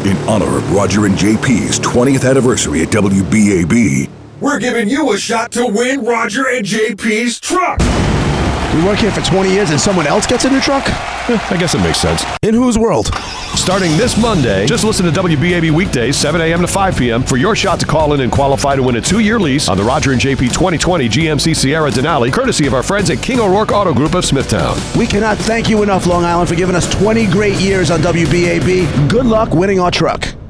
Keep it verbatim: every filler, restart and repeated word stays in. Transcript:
In honor of Roger and J P's twentieth anniversary at W B A B, we're giving you a shot to win Roger and J P's truck. We work here for twenty years and someone else gets a new truck? Eh, I guess it makes sense. In whose world? Starting this Monday, just listen to W B A B weekdays, seven a.m. to five p.m. for your shot to call in and qualify to win a two-year lease on the Roger and J P twenty twenty G M C Sierra Denali, courtesy of our friends at King O'Rourke Auto Group of Smithtown. We cannot thank you enough, Long Island, for giving us twenty great years on W B A B. Good luck winning our truck.